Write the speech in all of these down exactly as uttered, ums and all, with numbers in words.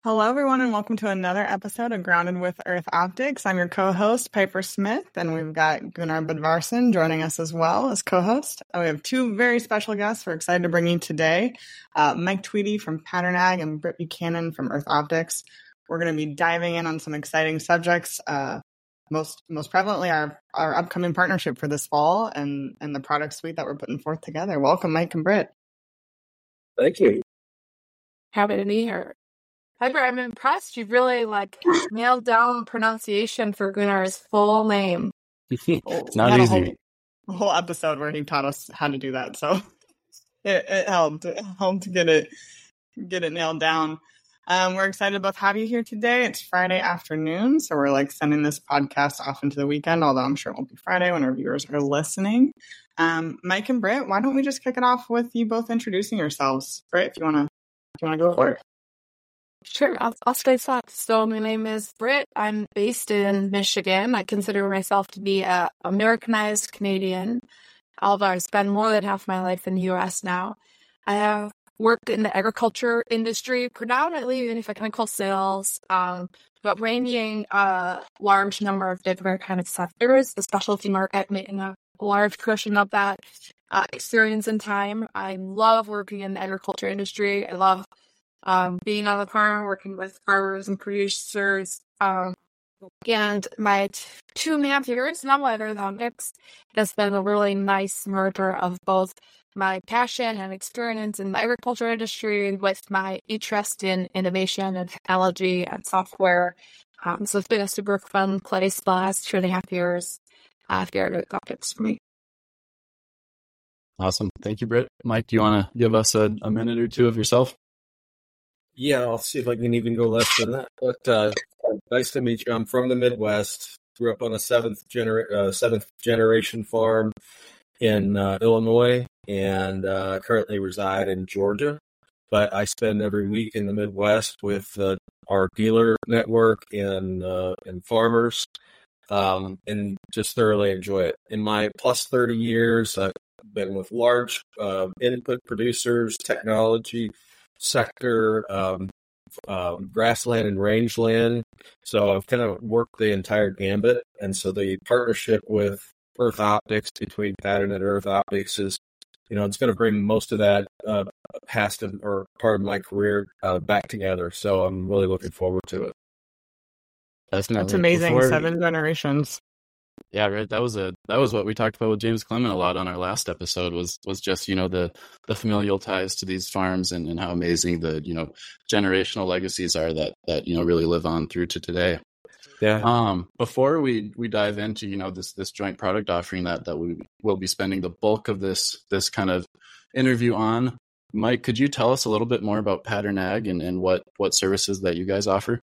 Hello, everyone, and welcome to another episode of Grounded with Earth Optics. I'm your co-host, Piper Smith, and we've got Gunnar Bodvarsson joining us as well as co-host. We have two very special guests we're excited to bring you today, uh, Mike Tweedy from PatternAg and Britt Buchanan from Earth Optics. We're going to be diving in on some exciting subjects, uh, most most prevalently our, our upcoming partnership for this fall and, and the product suite that we're putting forth together. Welcome, Mike and Britt. Thank you. Happy to be here. Piper, I'm impressed. You really like nailed down pronunciation for Gunnar's full name. It's not easy. A whole, a whole episode where he taught us how to do that, so it, it helped. It helped to get it get it nailed down. Um, we're excited to both have you here today. It's Friday afternoon, so we're like sending this podcast off into the weekend. Although I'm sure it won't be Friday when our viewers are listening. Um, Mike and Britt, why don't we just kick it off with you both introducing yourselves? Britt, if you wanna, if you wanna go for it. Sure, I'll, I'll start off. So my name is Britt. I'm based in Michigan. I consider myself to be a Americanized Canadian, although I spend more than half my life in the U S now. I have worked in the agriculture industry, predominantly in technical sales, um, but ranging a large number of different kind of sectors, the specialty market making a large portion of that uh, experience and time. I love working in the agriculture industry. I love Um, being on the farm, working with farmers and producers, um, and my t- two and a half years now at Earth Optics has been a really nice merger of both my passion and experience in the agriculture industry with my interest in innovation and technology and software. Um, so it's been a super fun place the last two and a half years uh, here at Earth Optics for me. Awesome. Thank you, Britt. Mike, do you want to give us a, a minute or two of yourself? Yeah, I'll see if I can even go less than that. But uh, nice to meet you. I'm from the Midwest. Grew up on a seventh genera- uh, seventh generation farm in uh, Illinois, and uh, currently reside in Georgia. But I spend every week in the Midwest with uh, our dealer network and uh, and farmers, um, and just thoroughly enjoy it. In my plus thirty years, I've been with large uh, input producers, technology sector, um, um, grassland and rangeland. So I've kind of worked the entire gambit. And so the partnership with Earth Optics between Pattern and Earth Optics is, you know, it's going to bring most of that uh, past or part of my career uh, back together. So I'm really looking forward to it. That's, That's amazing. Before, Seven generations. Yeah, right. That was a that was what we talked about with James Clement a lot on our last episode was was just, you know, the the familial ties to these farms and, and how amazing the, you know, generational legacies are that that, you know, really live on through to today. Yeah. Um, before we, we dive into, you know, this this joint product offering that, that we will be spending the bulk of this this kind of interview on, Mike, could you tell us a little bit more about PatternAg and, and what, what services that you guys offer?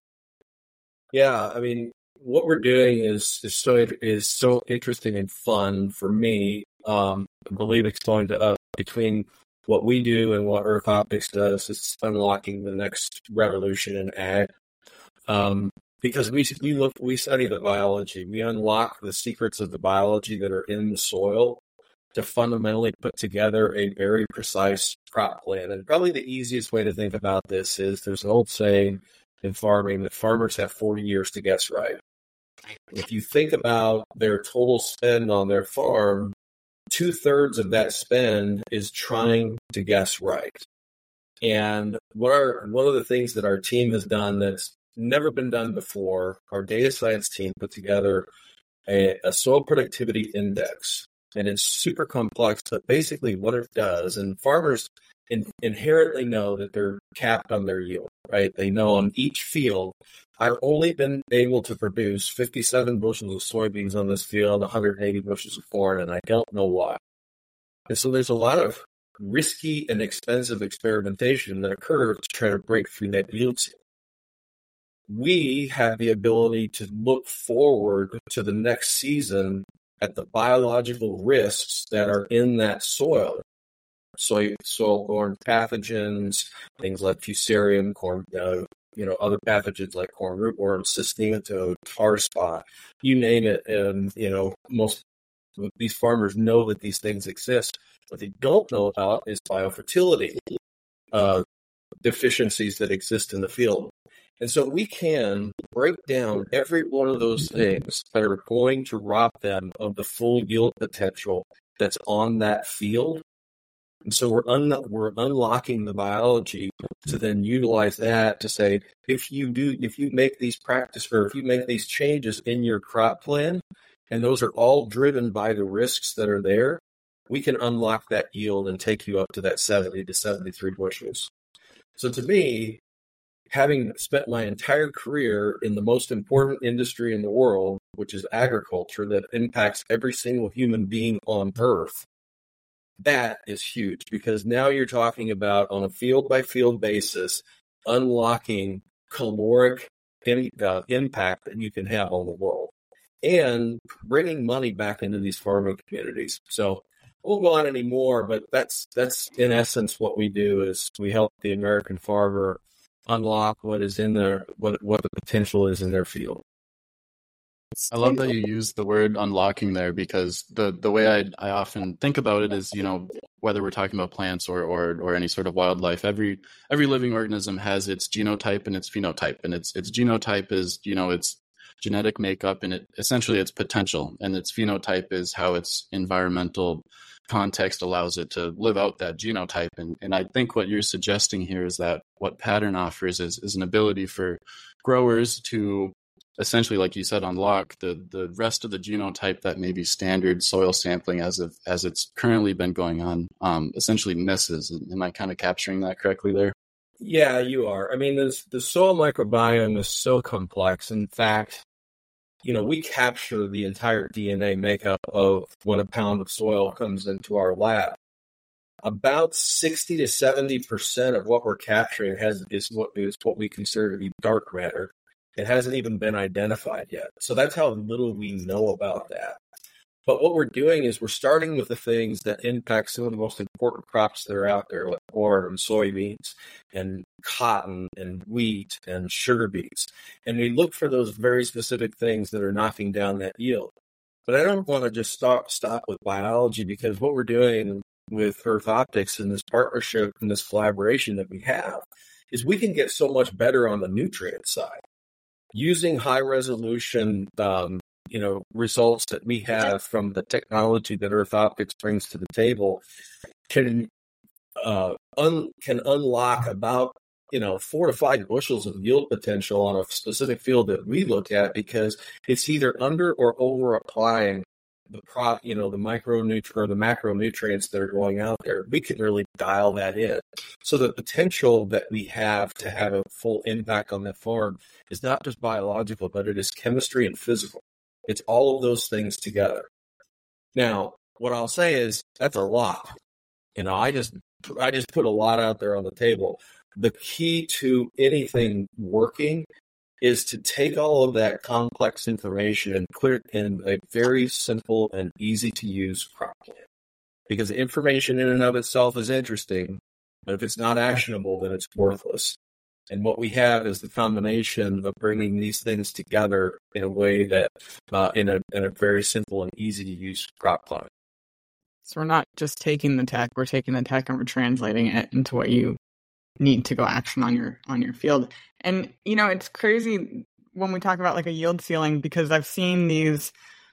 Yeah, I mean, what we're doing is is so is so interesting and fun for me. Um, I believe it's going to uh, between what we do and what Earth Optics does, it's unlocking the next revolution in ag. Um, because we we look we study the biology, we unlock the secrets of the biology that are in the soil to fundamentally put together a very precise crop plan. And probably the easiest way to think about this is there's an old saying in farming that farmers have forty years to guess right. If you think about their total spend on their farm, two thirds of that spend is trying to guess right. And what are one of the things that our team has done that's never been done before, our data science team put together a, a soil productivity index. And it's super complex, but basically what it does, and farmers in, inherently know that they're capped on their yield, right? They know on each field, I've only been able to produce fifty-seven bushels of soybeans on this field, one hundred eighty bushels of corn, and I don't know why. And so there's a lot of risky and expensive experimentation that occurs to try to break through that yield ceiling. We have the ability to look forward to the next season at the biological risks that are in that soil. Soy, soil-borne pathogens, things like fusarium, corn, uh, you know, other pathogens like corn rootworm, nematode, tar spot, you name it. And, you know, most of these farmers know that these things exist. What they don't know about is biofertility. Uh, deficiencies that exist in the field. And so we can break down every one of those things that are going to rob them of the full yield potential that's on that field. And so we're un- we're unlocking the biology to then utilize that to say, if you do, if you make these practice or if you make these changes in your crop plan, and those are all driven by the risks that are there, we can unlock that yield and take you up to that seventy to seventy-three bushels. So to me, having spent my entire career in the most important industry in the world, which is agriculture, that impacts every single human being on earth, that is huge, because now you're talking about, on a field by field basis, unlocking caloric in, uh, impact that you can have on the world and bringing money back into these farming communities. So I won't go on anymore, but that's that's in essence what we do, is we help the American farmer unlock what is in their what what the potential is in their field. I love that you use the word unlocking there, because the, the way I I often think about it is, you know, whether we're talking about plants or, or or any sort of wildlife, every every living organism has its genotype and its phenotype, and its its genotype is, you know, its genetic makeup, and it essentially its potential, and its phenotype is how its environmental context allows it to live out that genotype. And and I think what you're suggesting here is that what Pattern offers is is an ability for growers to essentially, like you said, unlock the the rest of the genotype that maybe standard soil sampling as of as it's currently been going on um, essentially misses. Am I kind of capturing that correctly there? Yeah, you are. I mean, this, the soil microbiome is so complex. In fact, you know, we capture the entire D N A makeup of when a pound of soil comes into our lab. About sixty to seventy percent of what we're capturing has is what is what we consider to be dark matter. It hasn't even been identified yet. So that's how little we know about that. But what we're doing is we're starting with the things that impact some of the most important crops that are out there, like corn and soybeans and cotton and wheat and sugar beets. And we look for those very specific things that are knocking down that yield. But I don't want to just stop, stop with biology, because what we're doing with Earth Optics and this partnership and this collaboration that we have is we can get so much better on the nutrient side. Using high resolution, um, you know, results that we have from the technology that Earth Optics brings to the table can uh, un- can unlock about, you know, four to five bushels of yield potential on a specific field that we look at, because it's either under or over applying the pro, you know, the micronutrient or the macronutrients that are going out there. We can really dial that in. So the potential that we have to have a full impact on that farm is not just biological, but it is chemistry and physical. It's all of those things together. Now, what I'll say is that's a lot. You know, I just I just put a lot out there on the table. The key to anything working is to take all of that complex information and put it in a very simple and easy to use crop plan. Because the information in and of itself is interesting, but if it's not actionable, then it's worthless. And what we have is the combination of bringing these things together in a way that, uh, in a in a very simple and easy to use crop plan. So we're not just taking the tech; we're taking the tech and we're translating it into what you need to go action on your on your field. And you know, it's crazy when we talk about like a yield ceiling, because I've seen these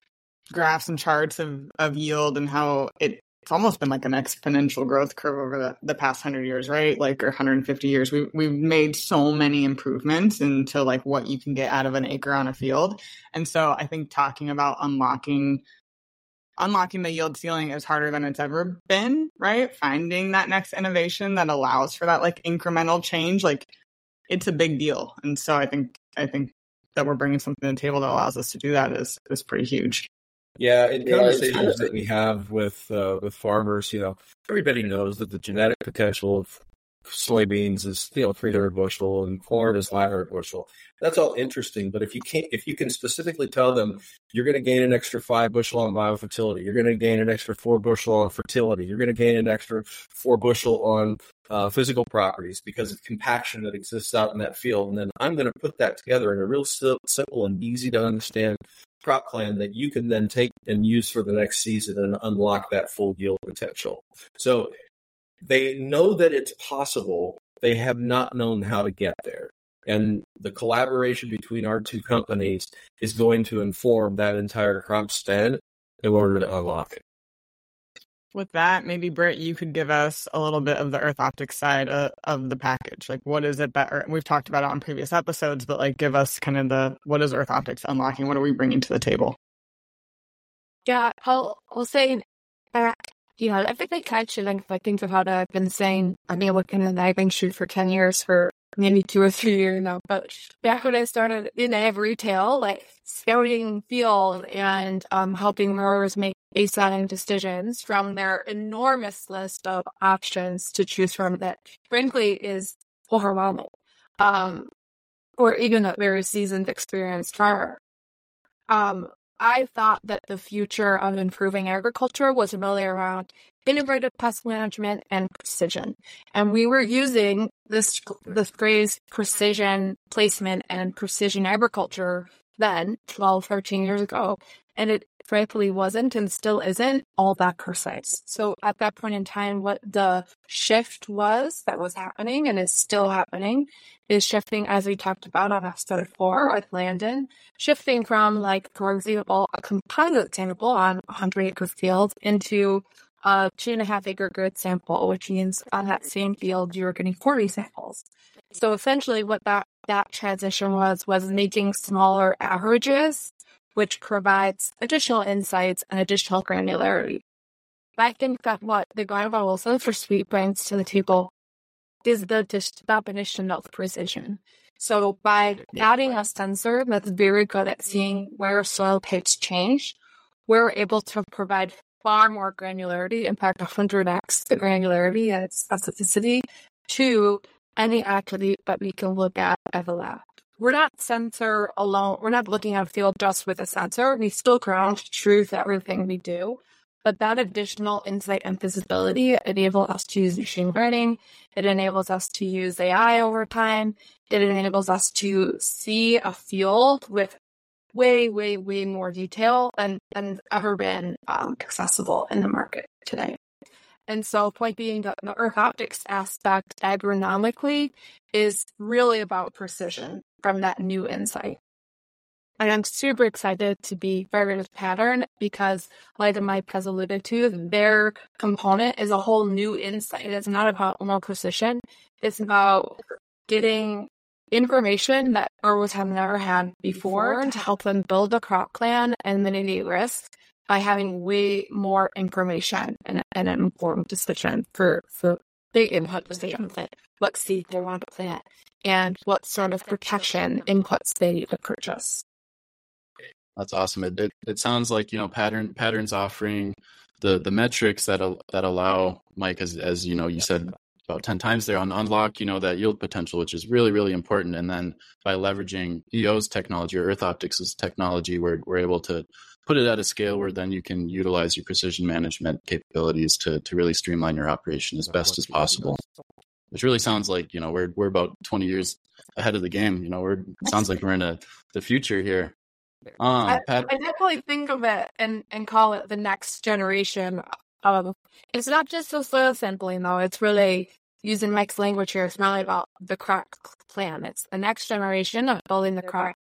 graphs and charts of of yield and how it. It's almost been like an exponential growth curve over the, the past one hundred years, right? Like, or one hundred fifty years. We, we've made so many improvements into like what you can get out of an acre on a field. And so I think talking about unlocking unlocking the yield ceiling is harder than it's ever been, right? Finding that next innovation that allows for that like incremental change, like it's a big deal. And so I think I think that we're bringing something to the table that allows us to do that is is pretty huge. Yeah, in conversations that we have with uh, with farmers, you know, everybody knows that the genetic potential of soybeans is, you know, three hundred bushel and corn is nine hundred bushel. That's all interesting, but if you can't, if you can specifically tell them you're going to gain an extra five bushel on biofertility, you're going to gain an extra four bushel on fertility, you're going to gain an extra four bushel on uh, physical properties because of compaction that exists out in that field, and then I'm going to put that together in a real simple and easy to understand crop plan that you can then take and use for the next season and unlock that full yield potential. So they know that it's possible they have not known how to get there. And the collaboration between our two companies is going to inform that entire crop stand in order to unlock it. With that, maybe Britt, you could give us a little bit of the Earth Optics side of, of the package. Like, what is it that we've talked about it on previous episodes, but like, give us kind of the what is Earth Optics unlocking? What are we bringing to the table? Yeah, I'll I'll say that you know I think they catch it. Like, I think of how I've been saying I've been working in the ag shoot for ten years for maybe two or three years now. But back when I started in ag retail, like scouting field and um helping growers make baseline decisions from their enormous list of options to choose from that frankly is overwhelming. Um, or even a very seasoned, experienced farmer. Um, I thought that the future of improving agriculture was really around integrated pest management and precision. And we were using this the phrase precision placement and precision agriculture then, twelve, thirteen years ago. And it frankly wasn't and still isn't all that precise. So at that point in time, what the shift was that was happening and is still happening is shifting, as we talked about on episode four with Landon, shifting from, like, for example, a composite sample on a hundred acre field into a two and a half acre grid sample, which means on that same field, you're getting forty samples. So essentially what that, that transition was, was making smaller averages, which provides additional insights and additional granularity. But I think that what the Guinevere Wilson for Sweet brings to the table is the definition of precision. So by adding a sensor that's very good at seeing where soil pH change, we're able to provide far more granularity, in fact, one hundred x the granularity and specificity to any activity that we can look at at the lab. We're not sensor alone. We're not looking at a field just with a sensor. We still ground truth everything we do. But that additional insight and visibility enables us to use machine learning. It enables us to use A I over time. It enables us to see a field with way, way, way more detail than, than ever been um, accessible in the market today. And so point being that the Earth Optics aspect agronomically is really about precision from that new insight. And I'm super excited to be partnered with Pattern because, like Mike has alluded to, their component is a whole new insight. It's not about more precision. It's about getting information that growers have never had before to help them build a crop plan and mitigate risk by having way more information and, and an informed decision for, for the input that they want to plant, what seed they want to plant, and what sort of protection inputs they need to purchase. That's awesome. It, it it sounds like, you know, pattern patterns offering the the metrics that al- that allow Mike, as as you know, you said about ten times there, on unlock, you know, that yield potential, which is really, really important. And then by leveraging E O's technology or Earth Optics' technology, we're we're able to put it at a scale where then you can utilize your precision management capabilities to to really streamline your operation as best as possible. Which really sounds like, you know, we're we're about twenty years ahead of the game. You know, we're it sounds like we're in a the future here. Um, I, Pat- I definitely think of it and, and call it the next generation of, it's not just the soil sampling though, it's really, using Mike's language here, it's not really about the crop plan. It's the next generation of building the crop.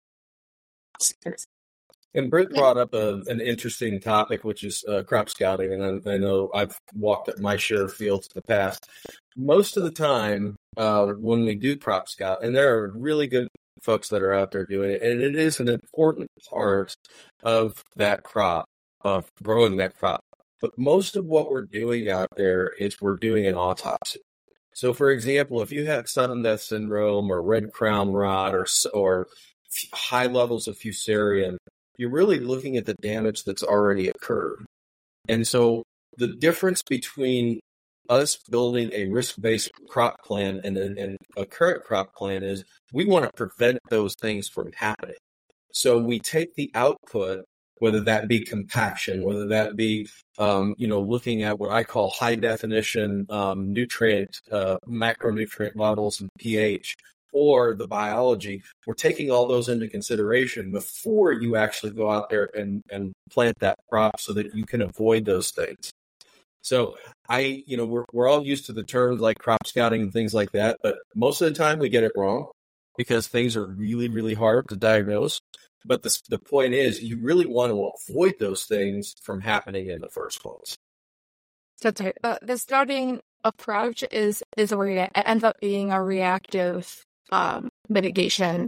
And Britt brought up a, an interesting topic, which is uh, crop scouting. And I, I know I've walked at my share of fields in the past. Most of the time, uh, when we do crop scout, and there are really good folks that are out there doing it, and it is an important part of that crop, of growing that crop. But most of what we're doing out there is we're doing an autopsy. So, for example, if you have sudden death syndrome or red crown rot or or high levels of fusarium, you're really looking at the damage that's already occurred. And so the difference between us building a risk-based crop plan and, and a current crop plan is we want to prevent those things from happening. So we take the output, whether that be compaction, whether that be, um, you know, looking at what I call high definition um, nutrient, uh, macronutrient levels and pH, or the biology. We're taking all those into consideration before you actually go out there and, and plant that crop so that you can avoid those things. So I, you know, we're we're all used to the terms like crop scouting and things like that, but most of the time we get it wrong because things are really, really hard to diagnose. But the the point is, you really want to avoid those things from happening in the first place. That's right. Uh, the starting approach is is a rea- it ends up being a reactive um, mitigation.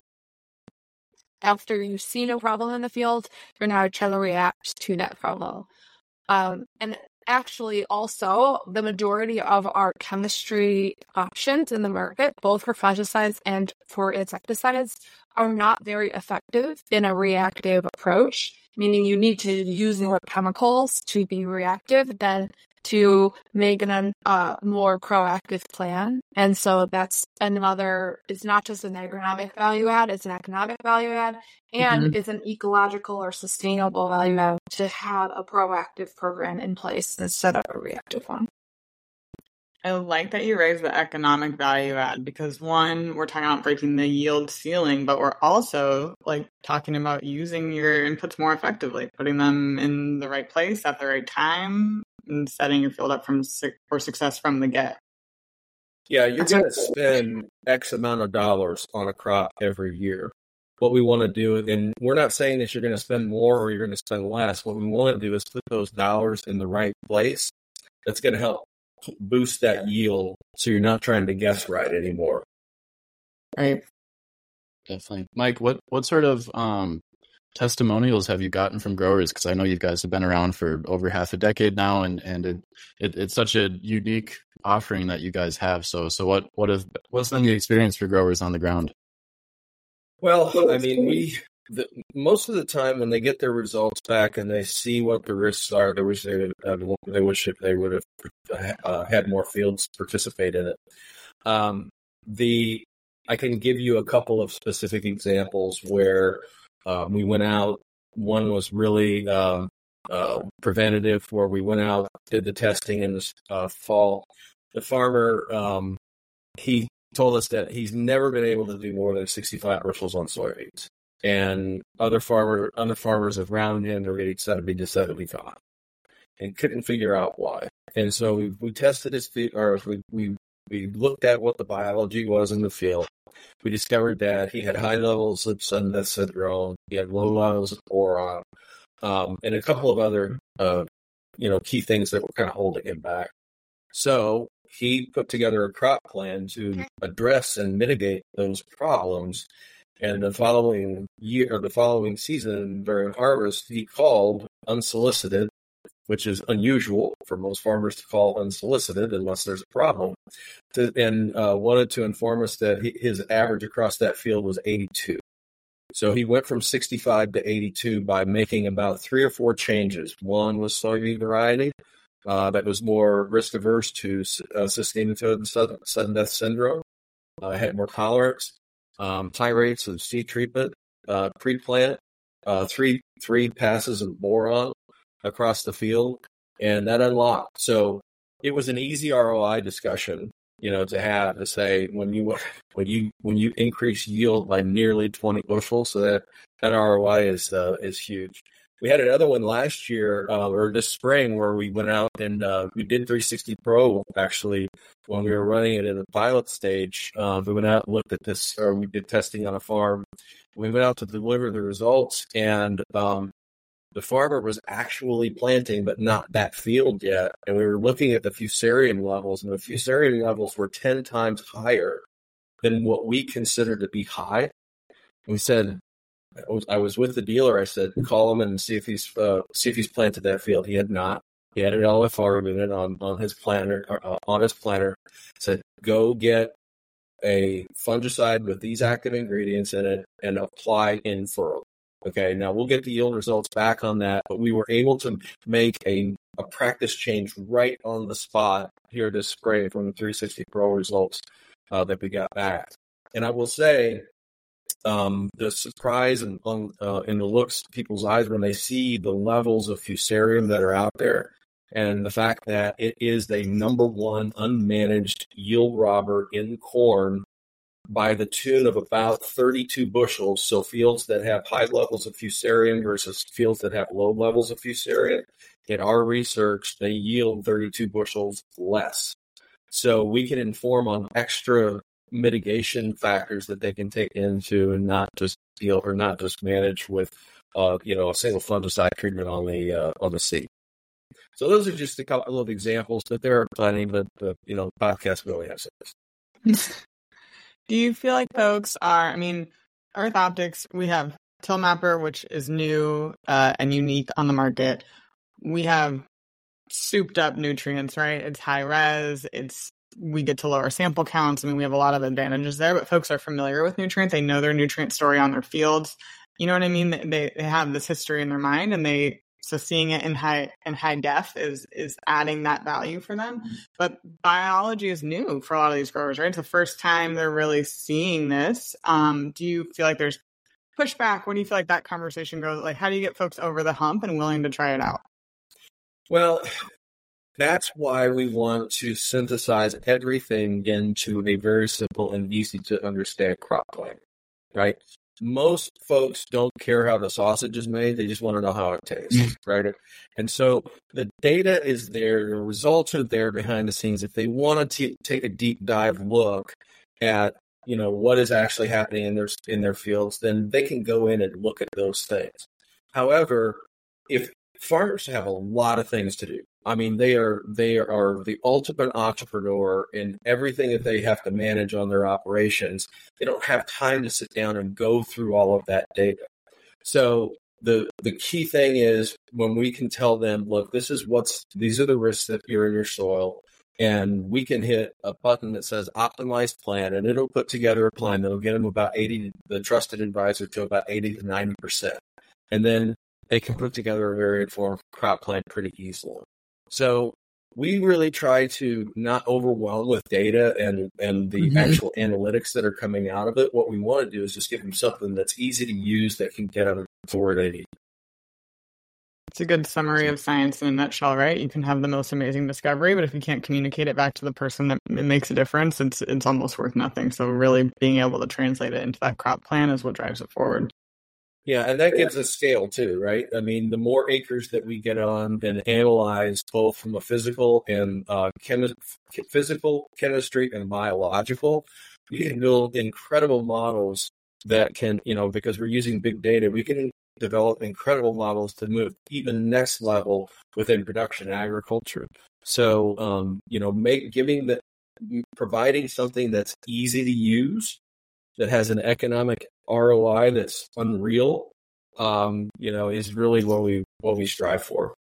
After you've seen a problem in the field, you're now trying to react to that problem. Um, and actually, also, the majority of our chemistry options in the market, both for fungicides and for insecticides, are not very effective in a reactive approach, meaning you need to use more chemicals to be reactive than to make a uh, more proactive plan. And so that's another, it's not just an agronomic value add, it's an economic value add, and mm-hmm. it's an ecological or sustainable value add to have a proactive program in place instead of a reactive one. I like that you raised the economic value add because one, we're talking about breaking the yield ceiling, but we're also like talking about using your inputs more effectively, putting them in the right place at the right time, and setting your field up from for success from the get. Yeah, you're going to spend X amount of dollars on a crop every year. What we want to do, and we're not saying that you're going to spend more or you're going to spend less. What we want to do is put those dollars in the right place. That's going to help boost that yield so you're not trying to guess right anymore. Right. Definitely. Mike, what, what sort of um, testimonials have you gotten from growers? Because I know you guys have been around for over half a decade now, and, and it, it, it's such a unique offering that you guys have. So so what, what have, what's been the experience for growers on the ground? Well, I mean, we the, most of the time when they get their results back and they see what the risks are, they wish they would, uh, they wish they would have uh, had more fields participate in it. Um, the I can give you a couple of specific examples where uh, we went out. One was really uh, uh, preventative, where we went out, did the testing in the uh, fall. The farmer, um, he told us that he's never been able to do more than sixty-five bushels on soybeans. And other farmer, other farmers have rounded in the rate seventy to seventy-five and couldn't figure out why. And so we, we tested his field, or we, we, we looked at what the biology was in the field. We discovered that he had high levels of sudden death syndrome. He had low levels of boron, um, and a couple of other, uh, you know, key things that were kind of holding him back. So he put together a crop plan to address and mitigate those problems. And the following year, or the following season during harvest, he called unsolicited, which is unusual for most farmers to call unsolicited unless there's a problem, to, and uh, wanted to inform us that he, his average across that field was eighty-two. So he went from sixty-five to eighty-two by making about three or four changes. One was soybean variety uh, that was more risk averse to uh, sustainatoad and sudden, sudden death syndrome. Uh, had more tolerance. Um, high rates of seed treatment, uh, pre-plant, uh, three three passes of boron across the field, and that unlocked. So it was an easy R O I discussion, you know, to have to say when you when you when you increase yield by nearly twenty bushels, so that that R O I is uh, is huge. We had another one last year, uh, or this spring, where we went out and uh, we did three sixty Pro, actually, when we were running it in the pilot stage. Uh, we went out and looked at this, or we did testing on a farm. We went out to deliver the results, and um, the farmer was actually planting, but not that field yet. And we were looking at the fusarium levels, and the fusarium levels were ten times higher than what we consider to be high. And we said, I was, I was with the dealer. I said, call him and see if he's uh, see if he's planted that field. He had not. He had an L F R unit on on his planter. Uh, on his planter, I said, go get a fungicide with these active ingredients in it and apply in furrow. Okay, now we'll get the yield results back on that, but we were able to make a a practice change right on the spot here this spray from the three sixty Pro results uh, that we got back. And I will say, Um, the surprise and uh, in the looks of people's eyes when they see the levels of fusarium that are out there, and the fact that it is the number one unmanaged yield robber in corn by the tune of about thirty-two bushels. So fields that have high levels of fusarium versus fields that have low levels of fusarium, in our research, they yield thirty-two bushels less. So we can inform on extra mitigation factors that they can take into and not just deal or not just manage with, uh, you know, a single fungicide treatment on the uh, on the seed. So those are just a couple of examples, but there are plenty. But uh, you know, the podcast really has this. Do you feel like folks are? I mean, Earth Optics, we have TillMapper, which is new uh, and unique on the market. We have souped up nutrients, right? It's high res. It's we get to lower sample counts. I mean, we have a lot of advantages there, but folks are familiar with nutrients. They know their nutrient story on their fields. You know what I mean? They they have this history in their mind, and they so seeing it in high in high def is is adding that value for them. But biology is new for a lot of these growers, right? It's the first time they're really seeing this. Um, do you feel like there's pushback? When do you feel like that conversation goes? Like, how do you get folks over the hump and willing to try it out? Well, that's why we want to synthesize everything into a very simple and easy to understand crop plan, right? Most folks don't care how the sausage is made. They just want to know how it tastes, right? And so the data is there. The results are there behind the scenes. If they want to take a deep dive look at, you know, what is actually happening in their, in their fields, then they can go in and look at those things. However, if farmers have a lot of things to do. I mean, they are they are the ultimate entrepreneur in everything that they have to manage on their operations. They don't have time to sit down and go through all of that data. So the the key thing is when we can tell them, look, this is what's these are the risks that are in your soil, and we can hit a button that says optimized plan, and it'll put together a plan that'll get them about eighty, the trusted advisor to about eighty to ninety percent, and then they can put together a very informed crop plan pretty easily. So we really try to not overwhelm with data and, and the mm-hmm. actual analytics that are coming out of it. What we want to do is just give them something that's easy to use that can get them to where they need. It's a good summary of science in a nutshell, right? You can have the most amazing discovery, but if you can't communicate it back to the person that it makes a difference, it's it's almost worth nothing. So really being able to translate it into that crop plan is what drives it forward. Yeah, and that gives us scale too, right? I mean, the more acres that we get on and analyze both from a physical and uh, chemi- physical, chemistry, and biological, we can build incredible models that can, you know, because we're using big data, we can develop incredible models to move even next level within production agriculture. So, um, you know, make giving the providing something that's easy to use, that has an economic R O I that's unreal, um, you know, is really what we what we strive for.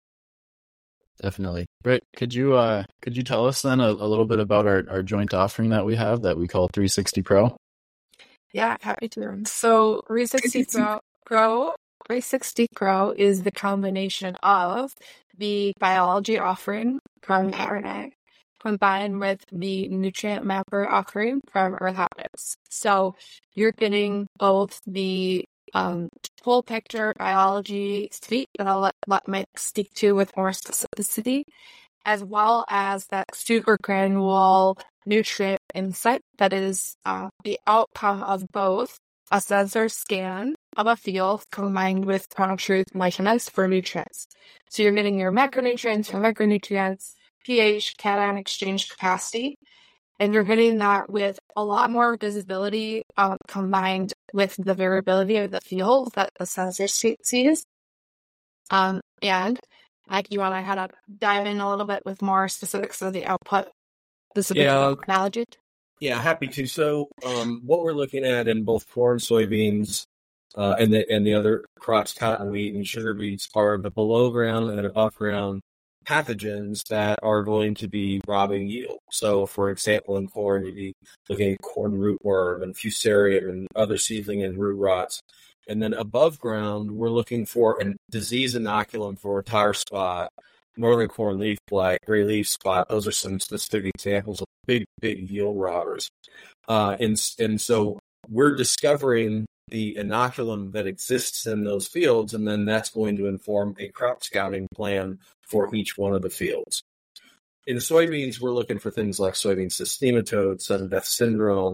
Definitely. Britt, could you uh, could you tell us then a, a little bit about our, our joint offering that we have that we call three sixty Pro? Yeah, happy to. So three sixty Pro, Pro, three sixty Pro is the combination of the biology offering from PatternAg combined with the nutrient mapper offering from Earth Optics. So you're getting both the um, full picture biology suite that I'll let, let Mike speak to with more specificity, as well as that super granular nutrient insight that is uh, the outcome of both a sensor scan of a field combined with ProNutrient Myconex for nutrients. So you're getting your macronutrients from micronutrients, pH, cation exchange capacity, and you're getting that with a lot more visibility um, combined with the variability of the field that the sensor sees. Um, and Mike, you want to kind of dive in a little bit with more specifics of the output, specific yeah. technology? Yeah, happy to. So um, what we're looking at in both corn, soybeans, uh, and the and the other crops, cotton, wheat, and sugar beets, are the below ground and above ground pathogens that are going to be robbing yield. So, for example, in corn, you'd be looking at corn rootworm and fusarium and other seedling and root rots. And then above ground, we're looking for a disease inoculum for tar spot, northern corn leaf blight, gray leaf spot. Those are some specific examples of big, big yield robbers. Uh, and, and so we're discovering the inoculum that exists in those fields, and then that's going to inform a crop scouting plan for each one of the fields. In soybeans, we're looking for things like soybean cyst nematode, sudden death syndrome,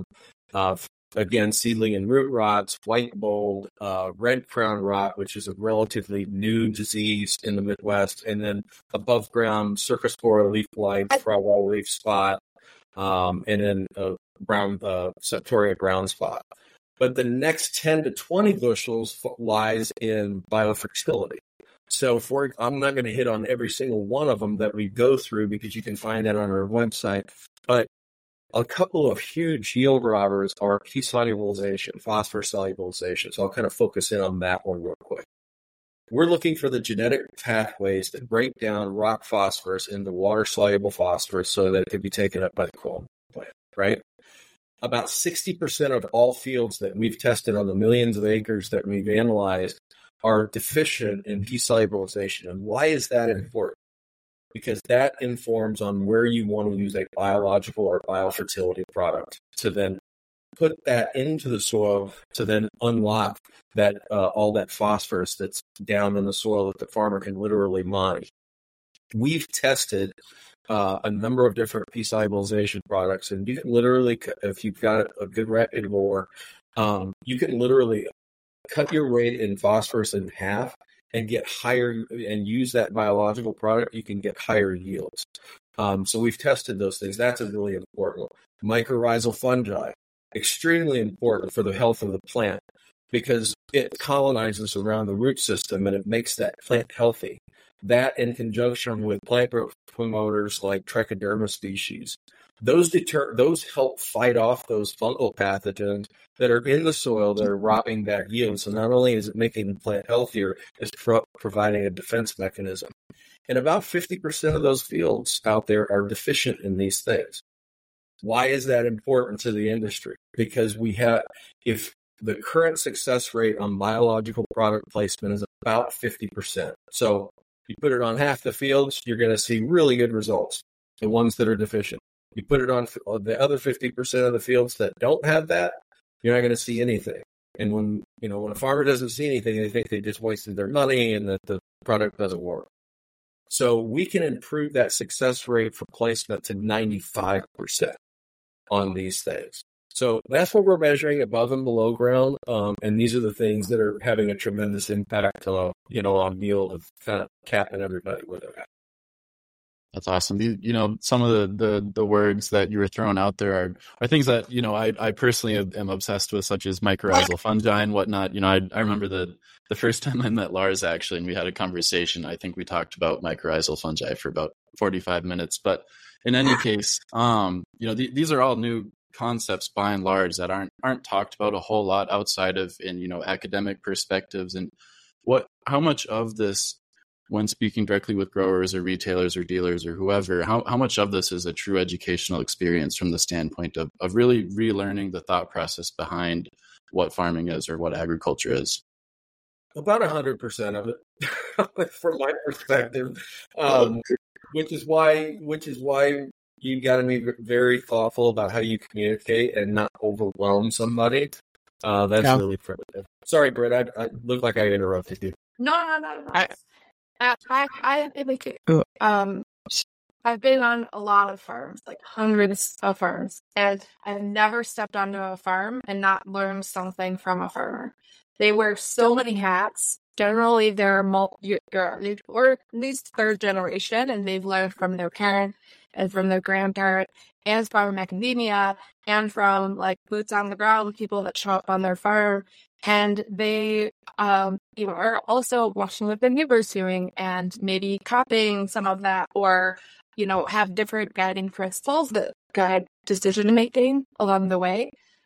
Uh, again, seedling and root rots, white mold, uh, red crown rot, which is a relatively new disease in the Midwest, and then above ground Cercospora leaf blight, frowall leaf spot, um, and then uh, brown uh, Septoria brown spot. But the next ten to twenty bushels lies in biofertility. So for I'm not going to hit on every single one of them that we go through because you can find that on our website. But a couple of huge yield robbers are key solubilization, phosphorus solubilization. So I'll kind of focus in on that one real quick. We're looking for the genetic pathways that break down rock phosphorus into water-soluble phosphorus so that it can be taken up by the colon plant, right? About sixty percent of all fields that we've tested on the millions of acres that we've analyzed are deficient in desolubilization. And why is that important? Because that informs on where you want to use a biological or biofertility product to then put that into the soil to then unlock that uh, all that phosphorus that's down in the soil that the farmer can literally mine. We've tested uh, a number of different desolubilization products, and you can literally, if you've got a good reputable, um, you can literally cut your rate in phosphorus in half and get higher and use that biological product, you can get higher yields. Um, so we've tested those things. That's a really important one. Mycorrhizal fungi, extremely important for the health of the plant because it colonizes around the root system and it makes that plant healthy. That in conjunction with plant growth promoters like Trichoderma species, those deter those help fight off those fungal pathogens that are in the soil that are robbing back yield. So not only is it making the plant healthier, it's pro providing a defense mechanism. And about fifty percent of those fields out there are deficient in these things. Why is that important to the industry? Because we have, if the current success rate on biological product placement is about fifty percent. So you put it on half the fields, you're going to see really good results, the ones that are deficient. You put it on the other fifty percent of the fields that don't have that, you're not going to see anything. And when, you know, when a farmer doesn't see anything, they think they just wasted their money and that the product doesn't work. So we can improve that success rate for placement to ninety-five percent on these things. So that's what we're measuring above and below ground. Um, and these are the things that are having a tremendous impact, uh, you know, on yield of kind of capping everybody where they're at. That's awesome. You, you know, some of the, the, the words that you were throwing out there are, are things that, you know, I, I personally am obsessed with, such as mycorrhizal fungi and whatnot. You know, I, I remember the, the first time I met Lars, actually, and we had a conversation. I think we talked about mycorrhizal fungi for about forty-five minutes. But in any case, um, you know, th these are all new concepts by and large that aren't aren't talked about a whole lot outside of in, you know, academic perspectives. And what, how much of this, when speaking directly with growers or retailers or dealers or whoever, how, how much of this is a true educational experience from the standpoint of, of really relearning the thought process behind what farming is or what agriculture is? About one hundred percent of it, from my perspective, um, which is why, which is why you got to be very thoughtful about how you communicate and not overwhelm somebody. Uh, that's yeah. really primitive. Sorry, Britt, I, I look like I interrupted you. No, no, no, no. I, I, I, I like, um, I've been on a lot of farms, like hundreds of farms, and I've never stepped onto a farm and not learned something from a farmer. They wear so many hats. Generally, they're multi, or at least third generation, and they've learned from their parent and from their grandparent, and from academia, and from like boots on the ground, people that show up on their farm. And they, um, you know, are also watching what the neighbors doing and maybe copying some of that, or, you know, have different guiding principles that guide decision making along the way.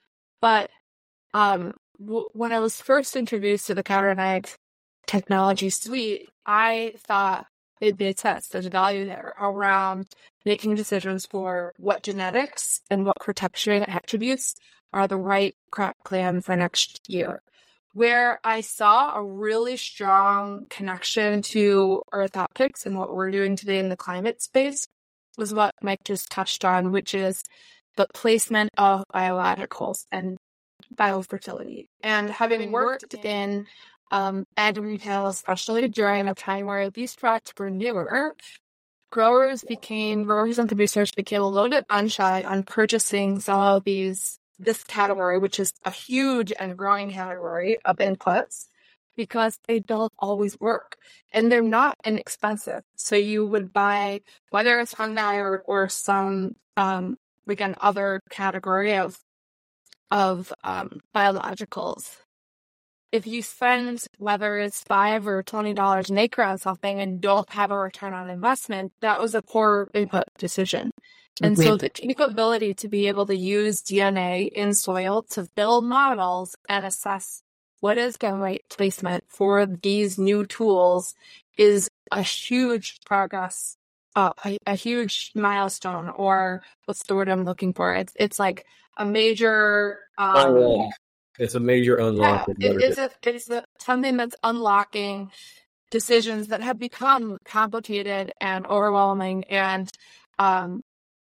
But um, w when I was first introduced to the CounterNag technology suite, I thought it made sense. There's value there around making decisions for what genetics and what protection attributes are the right crop plan for next year. Where I saw a really strong connection to Earth Optics and what we're doing today in the climate space was what Mike just touched on, which is the placement of biologicals and biofertility. And having worked in um, ag retail, especially during a time where these products were newer, growers became, growers and producers became a little bit unshy on purchasing some of these this category, which is a huge and growing category of inputs, because they don't always work and they're not inexpensive. So you would buy, whether it's fungi or, or some, um, again, other category of, of um, biologicals. If you spend, whether it's five or twenty dollars an acre on something and don't have a return on investment, that was a poor input decision. And so the capability to be able to use D N A in soil to build models and assess what is the right placement for these new tools is a huge progress, uh, a, a huge milestone, or what's the word I'm looking for? It's it's like a major. Um, unlock. It's a major unlock. Yeah, it is a, it is a, something that's unlocking decisions that have become complicated and overwhelming, and um,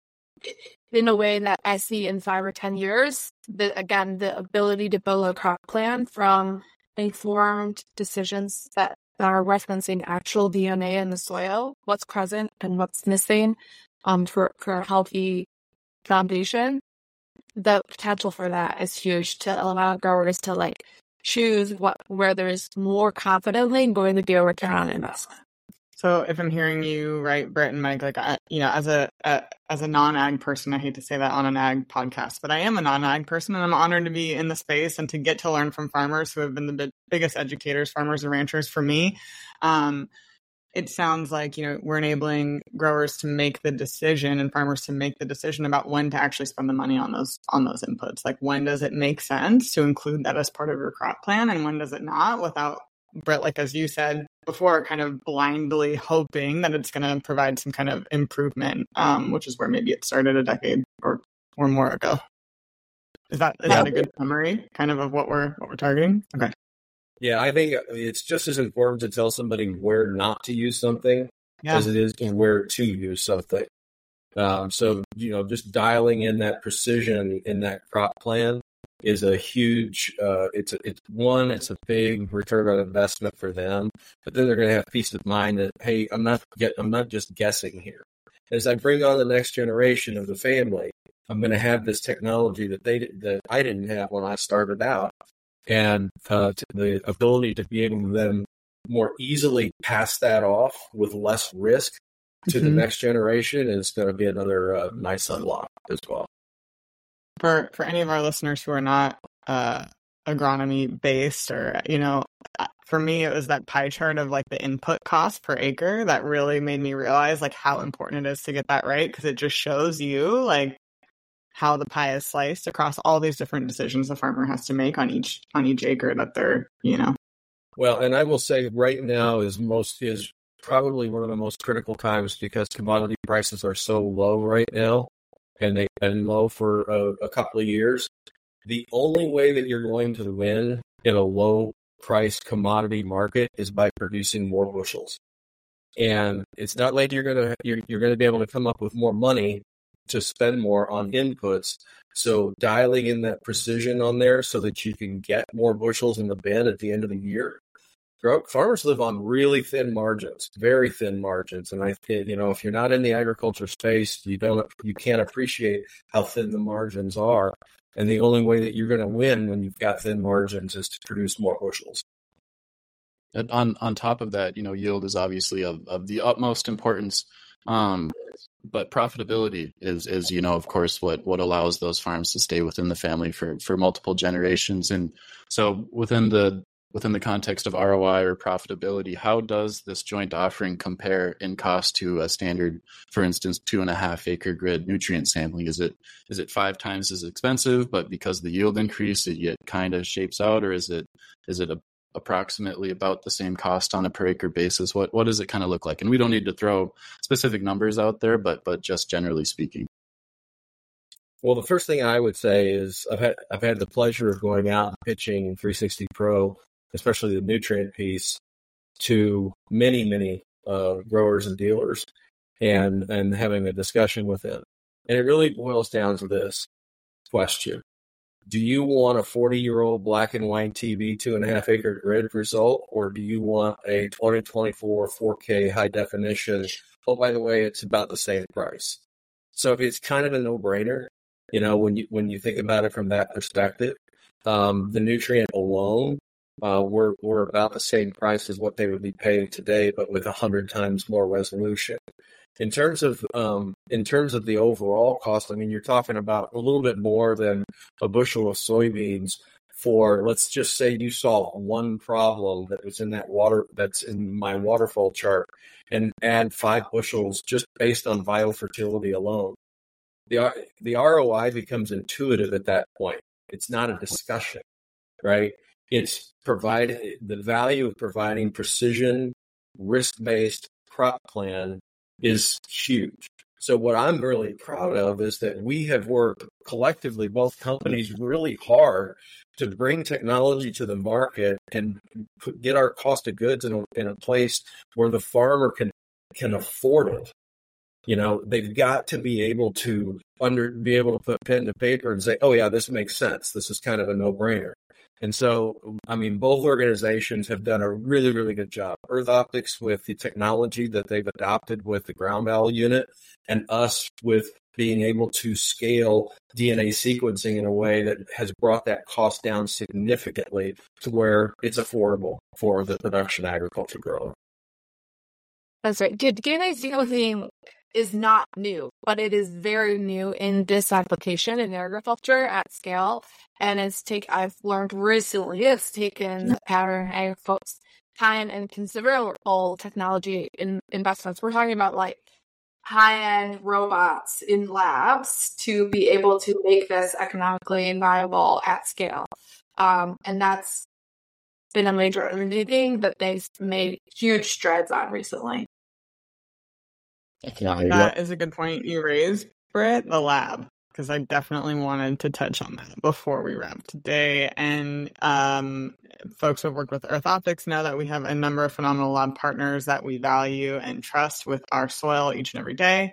in a way that I see in five or ten years, the, again, the ability to build a crop plan from informed decisions that, that are referencing actual D N A in the soil, what's present and what's missing, um, for, for a healthy foundation. The potential for that is huge to allow growers to like choose what where there's more confidently going to be a return on investment. So if I'm hearing you right, Britt and Mike, like, I, you know, as a, a as a non-ag person, I hate to say that on an ag podcast, but I am a non-ag person, and I'm honored to be in the space and to get to learn from farmers who have been the big, biggest educators, farmers and ranchers for me. Um, it sounds like, you know, we're enabling growers to make the decision and farmers to make the decision about when to actually spend the money on those on those inputs. Like, when does it make sense to include that as part of your crop plan, and when does it not, without, Britt, like as you said before, kind of blindly hoping that it's going to provide some kind of improvement, um, which is where maybe it started a decade or or more ago. Is that is that a good summary, kind of, of what we're what we're targeting? Okay. Yeah, I think it's just as important to tell somebody where not to use something Yeah. as it is and where to use something. Um, so, you know, just dialing in that precision in that crop plan is a huge, uh, it's, a, it's one, it's a big return on investment for them, but then they're going to have peace of mind that, hey, I'm not get, I'm not just guessing here. As I bring on the next generation of the family, I'm going to have this technology that they that I didn't have when I started out. And uh, the ability to be able to then more easily pass that off with less risk to mm-hmm. the next generation is going to be another uh, nice unlock as well. For for any of our listeners who are not uh, agronomy based, or, you know, for me, it was that pie chart of like the input cost per acre that really made me realize like how important it is to get that right, because it just shows you like how the pie is sliced across all these different decisions the farmer has to make on each on each acre that they're, you know. Well, and I will say right now is most is probably one of the most critical times, because commodity prices are so low right now, and they've been low for a, a couple of years. The only way that you're going to win in a low price commodity market is by producing more bushels. And it's not like you're gonna you're, you're gonna be able to come up with more money to spend more on inputs. So dialing in that precision on there so that you can get more bushels in the bin at the end of the year. Farmers live on really thin margins, very thin margins. And I think, you know, if you're not in the agriculture space, you don't, you can't appreciate how thin the margins are. And the only way that you're going to win when you've got thin margins is to produce more bushels. And on, on top of that, you know, yield is obviously of, of the utmost importance. Um, But profitability is, is, you know, of course, what, what allows those farms to stay within the family for, for multiple generations. And so within the within the context of R O I or profitability, how does this joint offering compare in cost to a standard, for instance, two and a half acre grid nutrient sampling? Is it is it five times as expensive, but because the yield increase, it, it kind of shapes out, or is it is it a approximately about the same cost on a per acre basis? What what does it kind of look like? And we don't need to throw specific numbers out there, but but just generally speaking. Well, the first thing I would say is I've had I've had the pleasure of going out and pitching three sixty Pro, especially the nutrient piece, to many many uh, growers and dealers, and and having a discussion with them. And it really boils down to this question: do you want a forty-year-old black and white T V two and a half acre grid result, or do you want a twenty twenty-four four K high definition? Oh, by the way, it's about the same price. So it's kind of a no-brainer. You know, when you when you think about it from that perspective, um, the nutrient alone, uh, we're we're about the same price as what they would be paying today, but with a hundred times more resolution. In terms of um, in terms of the overall cost, I mean, you're talking about a little bit more than a bushel of soybeans for, let's just say you solve one problem that was in that water, that's in my waterfall chart, and add five bushels just based on vital fertility alone. The, the R O I becomes intuitive at that point. It's not a discussion, right? It's provide the value of providing precision, risk-based crop plan is huge. So what I'm really proud of is that we have worked collectively, both companies, really hard to bring technology to the market and put, get our cost of goods in a, in a place where the farmer can can afford it. You know, they've got to be able to under be able to put pen to paper and say, "Oh yeah, this makes sense. This is kind of a no-brainer." And so, I mean, both organizations have done a really, really good job. Earth Optics with the technology that they've adopted with the ground valve unit, and us with being able to scale D N A sequencing in a way that has brought that cost down significantly to where it's affordable for the production agriculture grower. That's right. D N A sequencing is not new, but it is very new in this application in agriculture at scale. And it's take I've learned recently it's taken pattern ag folks time and considerable technology in investments. We're talking about like high-end robots in labs to be able to make this economically viable at scale. Um, and that's been a major undertaking that they've made huge strides on recently. That is a good point you raised, Britt, the lab, because I definitely wanted to touch on that before we wrap today. And um, folks who have worked with Earth Optics know that we have a number of phenomenal lab partners that we value and trust with our soil each and every day.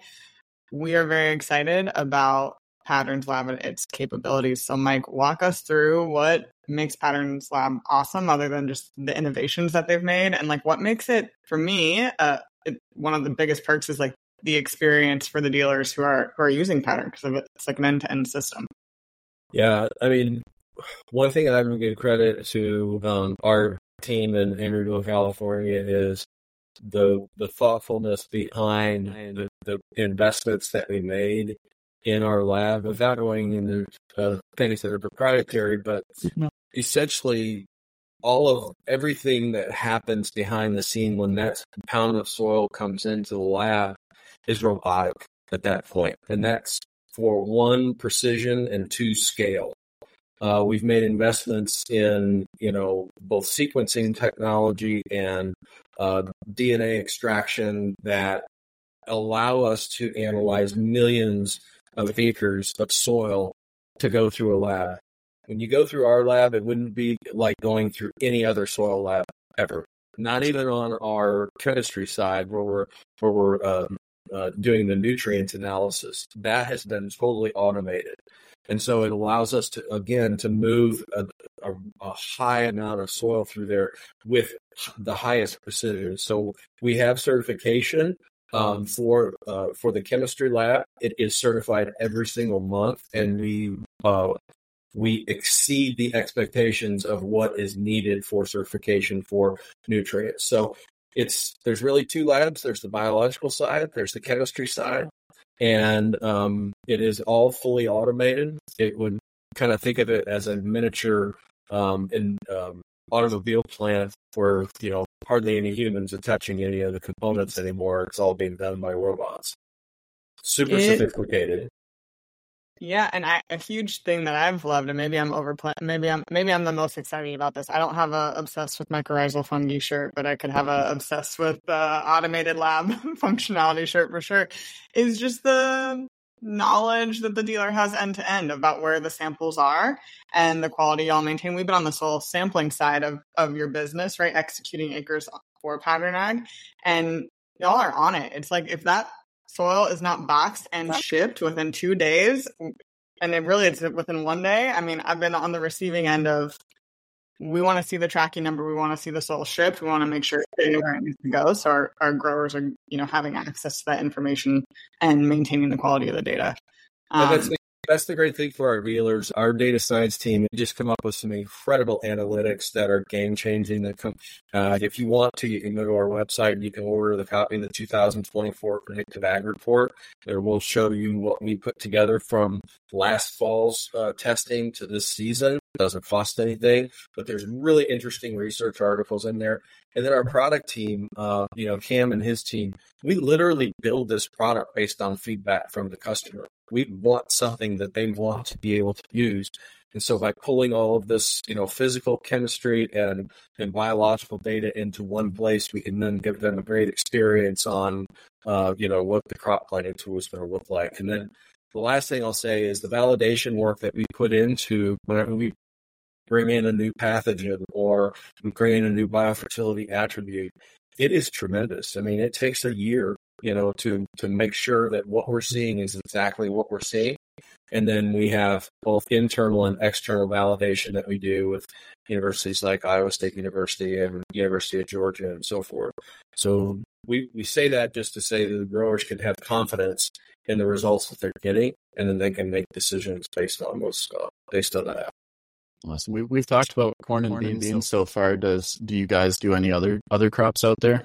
We are very excited about Patterns Lab and its capabilities. So, Mike, walk us through what makes Patterns Lab awesome, other than just the innovations that they've made, and like what makes it, for me, uh, it, one of the biggest perks is like the experience for the dealers who are who are using Pattern, because it's like an end-to-end system. Yeah, I mean, one thing that I'm going to give credit to um, our team in Amarillo, California, is the the thoughtfulness behind the, the investments that we made in our lab, without going into uh, things that are proprietary, but essentially all of everything that happens behind the scene when that pound of soil comes into the lab is robotic at that point. And that's for one, precision, and two, scale. Uh, we've made investments in, you know, both sequencing technology and uh, D N A extraction that allow us to analyze millions of acres of soil to go through a lab. When you go through our lab, it wouldn't be like going through any other soil lab ever. Not even on our chemistry side, where we're where we're uh, uh, doing the nutrient analysis. That has been totally automated, and so it allows us to again to move a, a, a high amount of soil through there with the highest precision. So we have certification um, for uh, for the chemistry lab. It is certified every single month, and we. Uh, We exceed the expectations of what is needed for certification for nutrients. So it's there's really two labs. There's the biological side, there's the chemistry side, and um, it is all fully automated. It would kind of think of it as a miniature um, in, um, automobile plant where, you know, hardly any humans are touching any of the components anymore. It's all being done by robots. Super It- sophisticated. Yeah, and I, a huge thing that I've loved, and maybe I'm overplaying, maybe I'm maybe I'm the most excited about this. I don't have a obsessed with mycorrhizal fungi shirt, but I could have a obsessed with the automated lab functionality shirt for sure. Is just the knowledge that the dealer has end to end about where the samples are and the quality y'all maintain. We've been on the soil sampling side of of your business, right? Executing acres for Pattern Ag, and y'all are on it. It's like if that soil is not boxed and shipped within two days, and it really it's within one day. I mean, I've been on the receiving end of, we want to see the tracking number, we want to see the soil shipped, we want to make sure it's getting where it needs to go. So our, our growers are, you know, having access to that information and maintaining the quality of the data. And Um, that's That's the great thing for our dealers. Our data science team just come up with some incredible analytics that are game changing. That come, uh, if you want to, you can go to our website and you can order the copy of the two thousand twenty-four Predictive Ag Report. There will show you what we put together from last fall's uh, testing to this season. It doesn't cost anything, but there's really interesting research articles in there. And then our product team, uh, you know, Cam and his team, we literally build this product based on feedback from the customer. We want something that they want to be able to use. And so by pulling all of this, you know, physical chemistry and, and biological data into one place, we can then give them a great experience on, uh, you know, what the crop planting tool is going to look like. And then the last thing I'll say is the validation work that we put into whenever we bring in a new pathogen or we bring in a new biofertility attribute, it is tremendous. I mean, it takes a year, you know, to, to make sure that what we're seeing is exactly what we're seeing. And then we have both internal and external validation that we do with universities like Iowa State University and University of Georgia and so forth. So we, we say that just to say that the growers can have confidence in the results that they're getting, and then they can make decisions based on those, uh, based on that. Awesome. We, we've talked about corn and beans, beans so far. Does do you guys do any other other crops out there?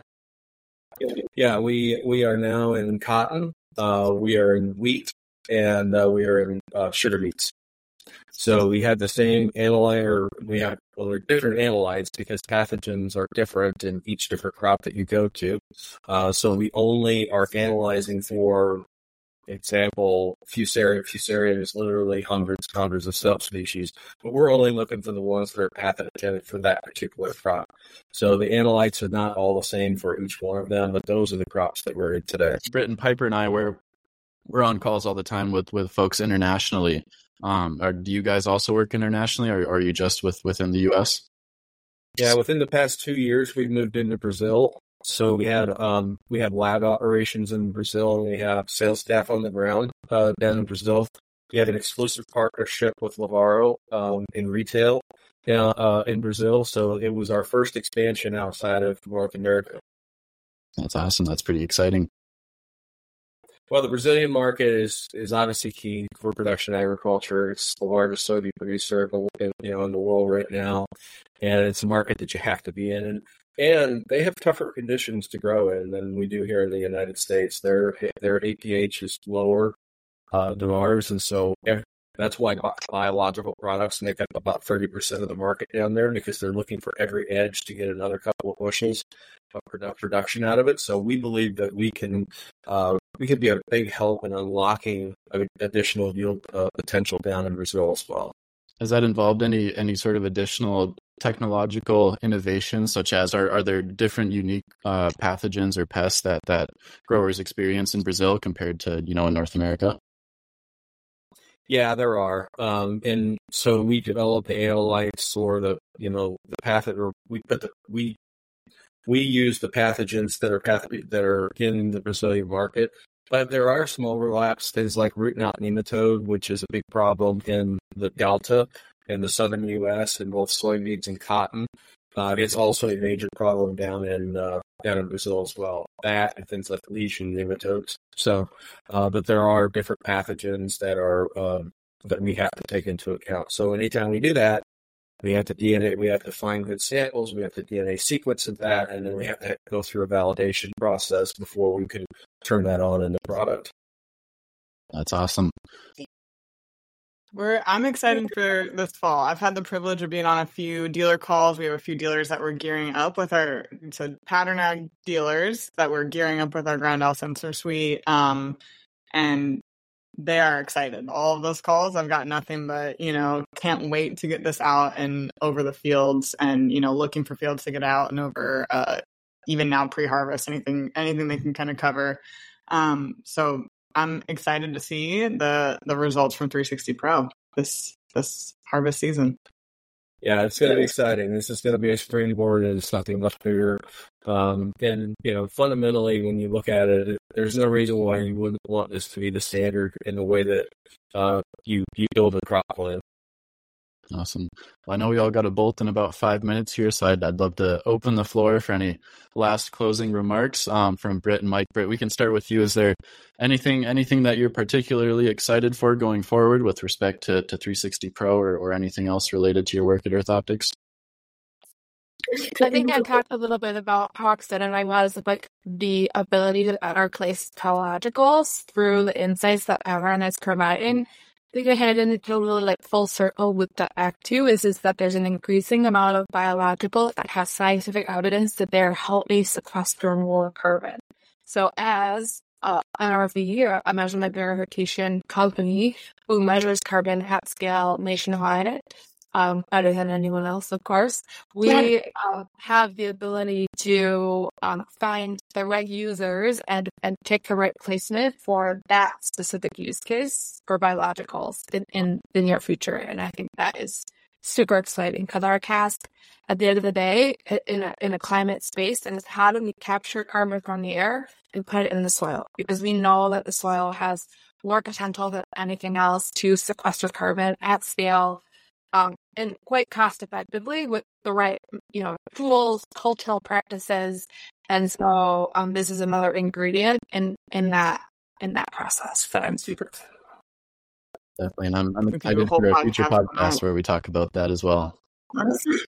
Yeah, we we are now in cotton. Uh, we are in wheat, and uh, we are in uh, sugar beets. So we have the same analyte. We have well, they're different analytes because pathogens are different in each different crop that you go to. Uh, so we only are analyzing for example, Fusarium. Fusarium is literally hundreds and hundreds of subspecies, but we're only looking for the ones that are pathogenic for that particular crop. So the analytes are not all the same for each one of them, but those are the crops that we're in today. Britt and Piper and I, we're, we're on calls all the time with, with folks internationally. Um, are, do you guys also work internationally, or, or are you just with within the U S? Yeah, within the past two years, we've moved into Brazil. So we had um, we have lab operations in Brazil, and we have sales staff on the ground uh, down in Brazil. We have an exclusive partnership with Lavaro um, in retail uh, uh, in Brazil. So it was our first expansion outside of North America. That's awesome. That's pretty exciting. Well, the Brazilian market is is obviously key for production agriculture. It's the largest soybean producer in, you know, in the world right now, and it's a market that you have to be in. And And they have tougher conditions to grow in than we do here in the United States. Their their A P H is lower uh, than ours, and so that's why biological products make up about thirty percent of the market down there, because they're looking for every edge to get another couple of bushels of production out of it. So we believe that we can uh, we can be a big help in unlocking additional yield uh, potential down in Brazil as well. Has that involved any any sort of additional technological innovations, such as are, are there different unique uh, pathogens or pests that, that growers experience in Brazil compared to, you know, in North America? Yeah, there are. Um, and so we develop the analytes or the, you know, the pathogen, or we put the, we, we use the pathogens that are path- that are in the Brazilian market. But there are some overlaps, things like root knot nematode, which is a big problem in the Delta in the southern U S in both soybeans and cotton. Uh, it's also a major problem down in uh, down in Brazil as well. That and things like lesion nematodes. So, uh, but there are different pathogens that are um, that we have to take into account. So anytime we do that, we have to D N A, we have to find good samples, we have to D N A sequence of that, and then we have to go through a validation process before we can turn that on in the product. That's awesome. We're I'm excited for this fall. I've had the privilege of being on a few dealer calls. We have a few dealers that we're gearing up with our so Pattern Ag dealers that we're gearing up with our Groundout sensor suite. Um, and they are excited. All of those calls, I've got nothing but, you know, can't wait to get this out and over the fields, and, you know, looking for fields to get out and over uh, even now pre-harvest, anything anything they can kind of cover. Um, so I'm excited to see the the results from three sixty Pro this this harvest season. Yeah, it's going to be exciting. This is going to be a springboard into something much bigger. Um, and, you know, fundamentally, when you look at it, there's no reason why you wouldn't want this to be the standard in the way that uh, you, you build a crop plan. Awesome. Well, I know we all got a bolt in about five minutes here, so I'd, I'd love to open the floor for any last closing remarks um, from Britt and Mike. Britt, we can start with you. Is there anything anything that you're particularly excited for going forward with respect to, to three sixty Pro or, or anything else related to your work at Earth Optics? I think I talked a little bit about how excited I was with like the ability to better place biologicals through the insights that Amaran is providing. I think I had into a little like full circle with the act two is, is that there's an increasing amount of biologicals that has scientific evidence that they're healthy sequester more carbon. So as uh, an R V E, a measurement verification company who measures carbon at scale nationwide, um, better than anyone else, of course, we uh, have the ability to um, find the right users and, and pick the right placement for that specific use case for biologicals in, in the near future. And I think that is super exciting because our task at the end of the day in a, in a climate space and is how do we capture carbon from the air and put it in the soil, because we know that the soil has more potential than anything else to sequester carbon at scale. Um, and quite cost effectively with the right, you know, tools, cultural practices. And so um, this is another ingredient in, in that in that process that I'm super excited about. Definitely. And I'm, I'm excited for a future podcast where we talk about that as well. All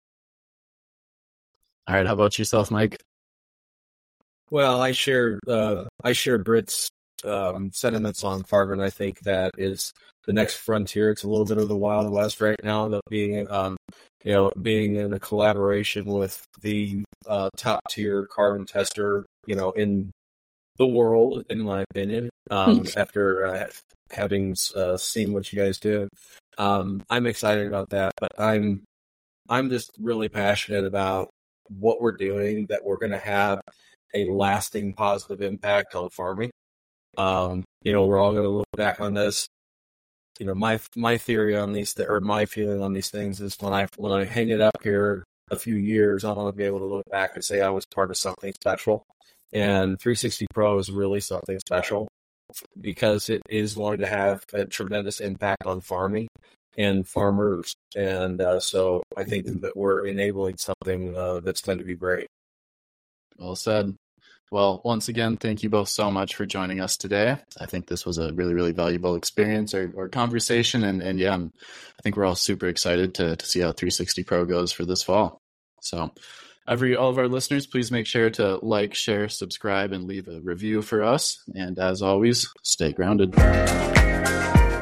right. How about yourself, Mike? Well, I share uh, I share Britt's um, sentiments on Farben. I think that is the next frontier. It's a little bit of the Wild West right now, that being, um, you know, being in a collaboration with the uh, top tier carbon tester, you know, in the world, in my opinion. Um, after uh, having uh, seen what you guys do, um, I'm excited about that. But I'm, I'm just really passionate about what we're doing. That we're going to have a lasting positive impact on farming. Um, you know, we're all going to look back on this. You know, my my theory on these, th- or my feeling on these things is when I when I hang it up here a few years, I want to be able to look back and say I was part of something special. And three sixty Pro is really something special because it is going to have a tremendous impact on farming and farmers. And uh, so I think that we're enabling something uh, that's going to be great. Well said. Well, once again, thank you both so much for joining us today. I think this was a really, really valuable experience or, or conversation. And, and yeah, I'm, I think we're all super excited to, to see how three sixty Pro goes for this fall. So every all of our listeners, please make sure to like, share, subscribe, and leave a review for us. And as always, stay grounded.